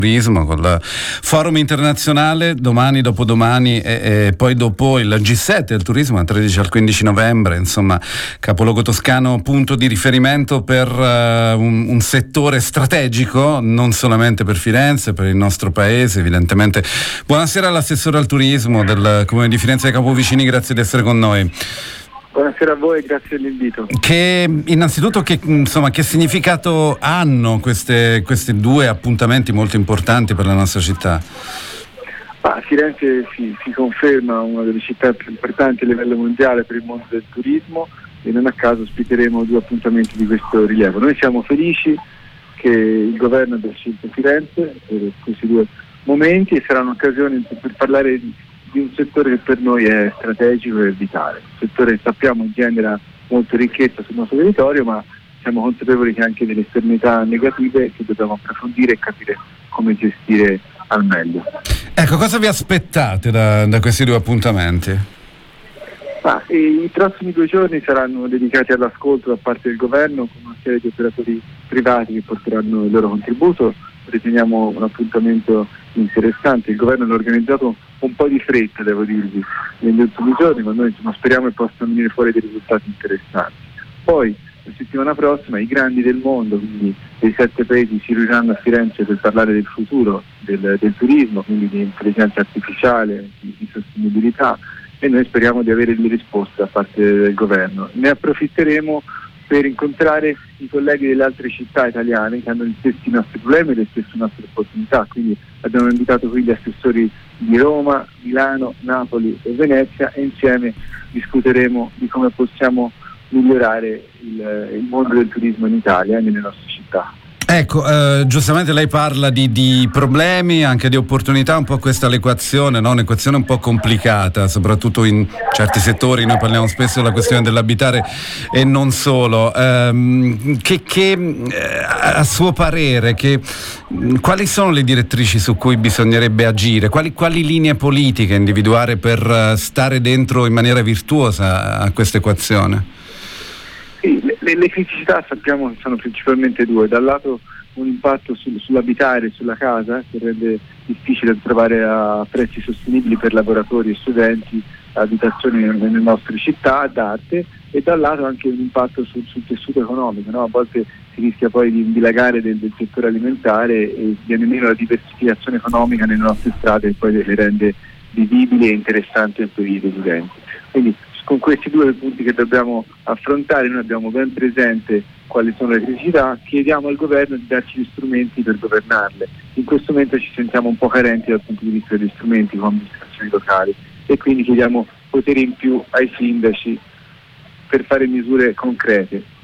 turismo con il forum internazionale domani, dopodomani e poi dopo il G7 del turismo dal 13 al 15 novembre, insomma capoluogo toscano, punto di riferimento per un settore strategico non solamente per Firenze, per il nostro paese evidentemente. Buonasera all'assessore al turismo del Comune di Firenze e Capovicini, grazie di essere con noi. Buonasera a voi e grazie dell'invito. Innanzitutto che significato hanno questi due appuntamenti molto importanti per la nostra città? Firenze si conferma una delle città più importanti a livello mondiale per il mondo del turismo e non a caso ospiteremo due appuntamenti di questo rilievo. Noi siamo felici che il governo abbia scelto Firenze per questi due momenti e sarà un'occasione per parlare di un settore che per noi è strategico e vitale, un settore che sappiamo genera molta ricchezza sul nostro territorio, ma siamo consapevoli che ha anche delle esternalità negative che dobbiamo approfondire e capire come gestire al meglio. Ecco, cosa vi aspettate da questi due appuntamenti? I prossimi 2 giorni saranno dedicati all'ascolto da parte del governo con una serie di operatori privati che porteranno il loro contributo. Riteniamo un appuntamento interessante, il governo l'ha organizzato un po' di fretta, devo dirvi, negli ultimi giorni, ma noi speriamo che possano venire fuori dei risultati interessanti. Poi la settimana prossima i grandi del mondo, quindi dei 7 paesi, si riuniranno a Firenze per parlare del futuro del turismo, quindi di intelligenza artificiale, di sostenibilità, e noi speriamo di avere delle risposte da parte del governo. Ne approfitteremo per incontrare i colleghi delle altre città italiane che hanno gli stessi nostri problemi e le stesse nostre opportunità, quindi abbiamo invitato qui gli assessori di Roma, Milano, Napoli e Venezia e insieme discuteremo di come possiamo migliorare il mondo del turismo in Italia e nelle nostre città. Ecco, giustamente lei parla di problemi, anche di opportunità, un po' questa l'equazione, no? Un'equazione un po' complicata, soprattutto in certi settori. Noi parliamo spesso della questione dell'abitare e non solo. A suo parere, quali sono le direttrici su cui bisognerebbe agire? Quali linee politiche individuare per stare dentro in maniera virtuosa a questa equazione? Sì, le criticità sappiamo che sono principalmente 2, dal lato un impatto sull'abitare, sulla casa, che rende difficile trovare a prezzi sostenibili per lavoratori e studenti abitazioni nelle nostre città d'arte, e dal lato anche un impatto sul tessuto economico, no? A volte si rischia poi di dilagare del settore alimentare e viene meno la diversificazione economica nelle nostre strade e poi le rende vivibili e interessanti per i residenti. Quindi con questi 2 punti che dobbiamo affrontare, noi abbiamo ben presente quali sono le criticità, chiediamo al governo di darci gli strumenti per governarle. In questo momento ci sentiamo un po' carenti dal punto di vista degli strumenti come amministrazioni locali e quindi chiediamo poteri in più ai sindaci per fare misure concrete.